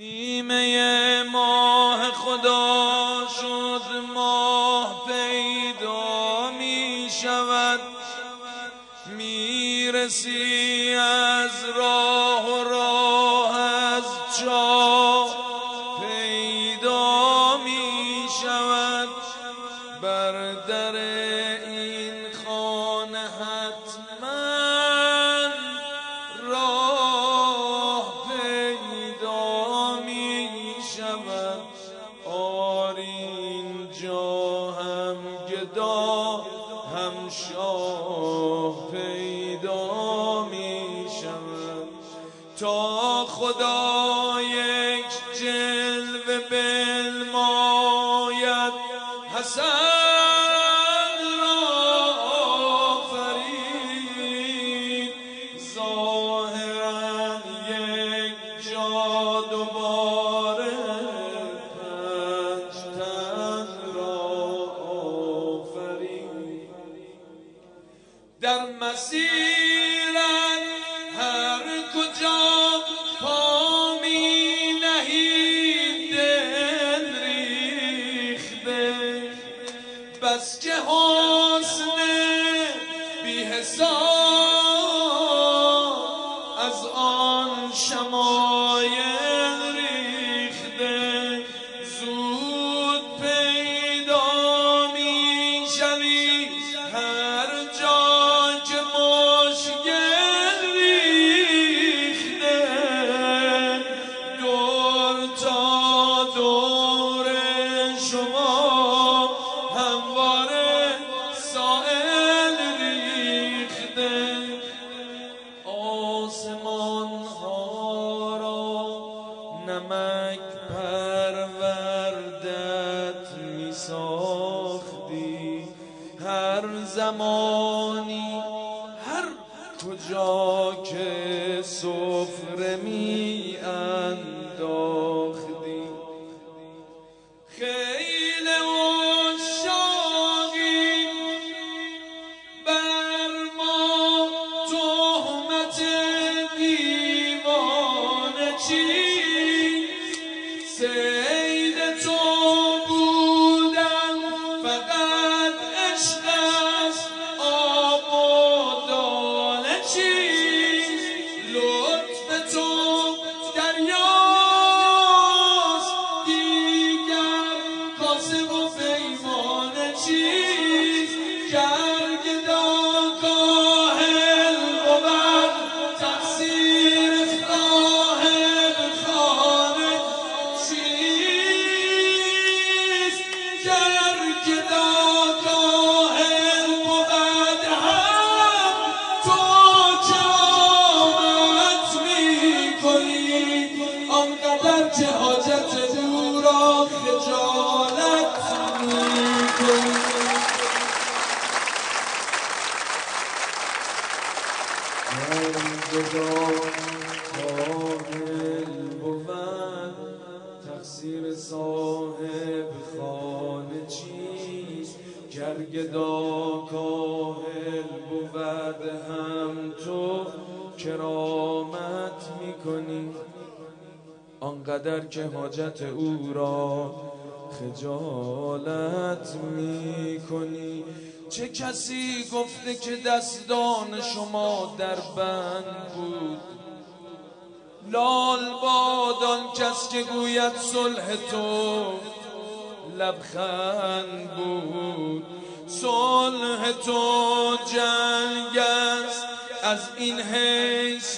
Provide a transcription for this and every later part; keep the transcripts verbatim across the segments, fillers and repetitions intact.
نیمه ماه خدا شد، ماه پیدا می شود، می رسی از راه و راه از جا پیدا می شود. بر در این خانه حتما راه پیدا می شود. آری اینجا هم گدا هم شاه پیدا می شود. تا خدا یک جلوه بنماید حسن را آفرید، ظاهرا یک جا دوباره پنج تن را آفرید. در مسیرت هر کجا پا می نهی دل ریخته، بس که حسن بی حساب از آن شمایل ریخته. زود پیدا می شوی هر جا که مشکل ریخته، دور تا دور شما همواره سائل ریخته. آسمان ها را نمک پروردت می ساختی، هر زمانی هر کجا که سفره می انداختی. خیل عشاقی بر ما تهمت دیوانه چیست؟ صید تو بودن فقط عشق است، آب و دانه چیست؟ لطف تو دریاست، دیگر کاسه و پیمانه چیست؟ گرگدا کاهل بود تقصیر صاحب خانه چیست؟ گرگدا کاهل بود هم تو کرامت می کنی، آنقدر که حاجت او را خجالت می کنی. گرگدا کاهل بود تقصیر صاحب خانه چیست؟ گرگدا کاهل بود هم تو کرامت میکنی، آنقدر که حاجت او را خجالت میکنی. چه کسی گفته که دستان شما در بند بود؟ لال باد آن کس که گوید صلح تو لبخند بود. صلح تو جنگ است، از این حیث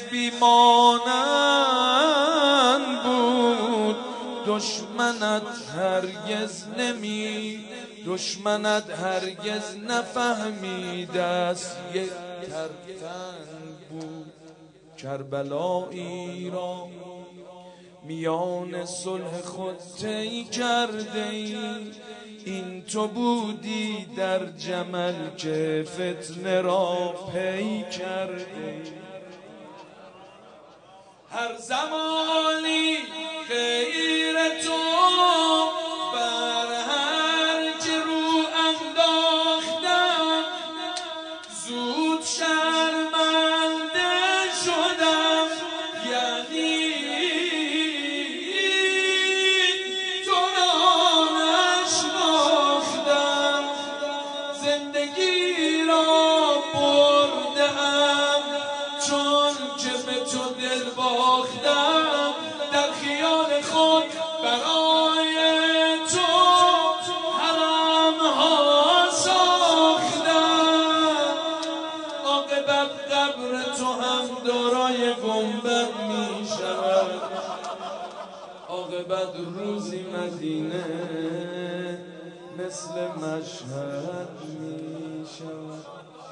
بیمانند بود. دشمنت هرگز نمی دشمنت هرگز نفهمید است، یک ترفند بود. کربلایی را میان صلح خود طی کرده ای، این تو بودی در جمل که فتنه را پی کرده. هر زمانی غیر تو بر هر که رو انداختم، زود شرمنده شدم. یعنی عاقبت روزی مدینه مثل مشهد می شود.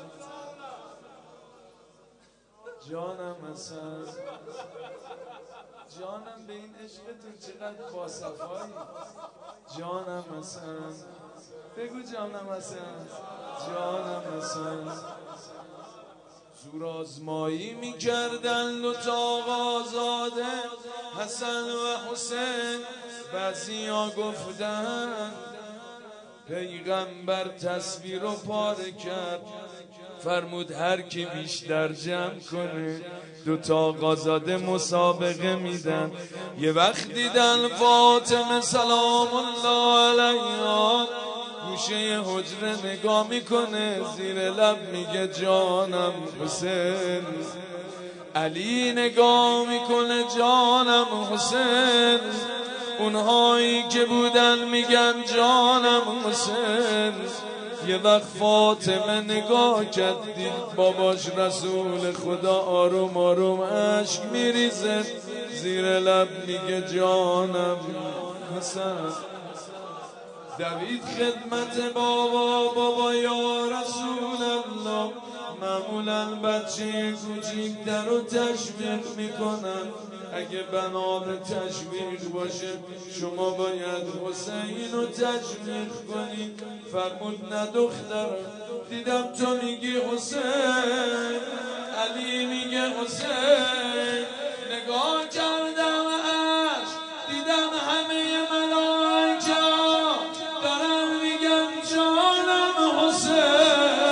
جانم حسن، جانم به این عشقتون چقدر باصفایی. جانم حسن، بگو جانم حسن، جانم حسن. زور آزمایی می کردن دوتا آقازاده حسن و حسین. بعضی ها گفتن پیغمبر تصویر رو پاره کرد، فرمود هر کی بیشتر جمع کنه دوتا آقازاده مسابقه میدن. یه وقت دیدن فاطمه سلام الله علیها گوشه حجره نگاه میکنه، زیر لب میگه جانم حسین. علی نگاه میکنه جانم حسین. اونهایی که بودن میگن جانم حسین. یه وقت فاطمه نگاه کرد دید باباش رسول خدا آروم آروم اشک میریزه، زیر لب میگه جانم حسین. دوید خدمت بابا، بابا یا رسول الله. معمولا بچه کوچیک‌تر رو تشویق میکنن، اگه بنا به تشویق باشه شما باید حسین رو تشویق کنید. فرمود نه دختر، دیدم تو میگی حسین، علی میگه حسین. نگاه کردم اش دیدم همه ملائکه دارم میگن جانم حسین.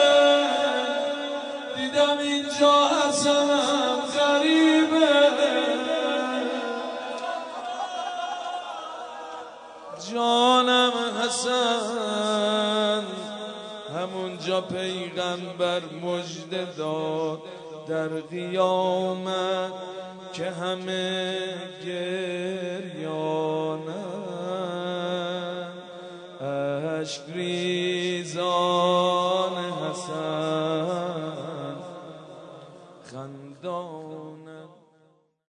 دیدم اینجا حسنم غریبه، جانم حسن. همونجا پیغمبر مژده داد در قیامت که همه گریانن. اشک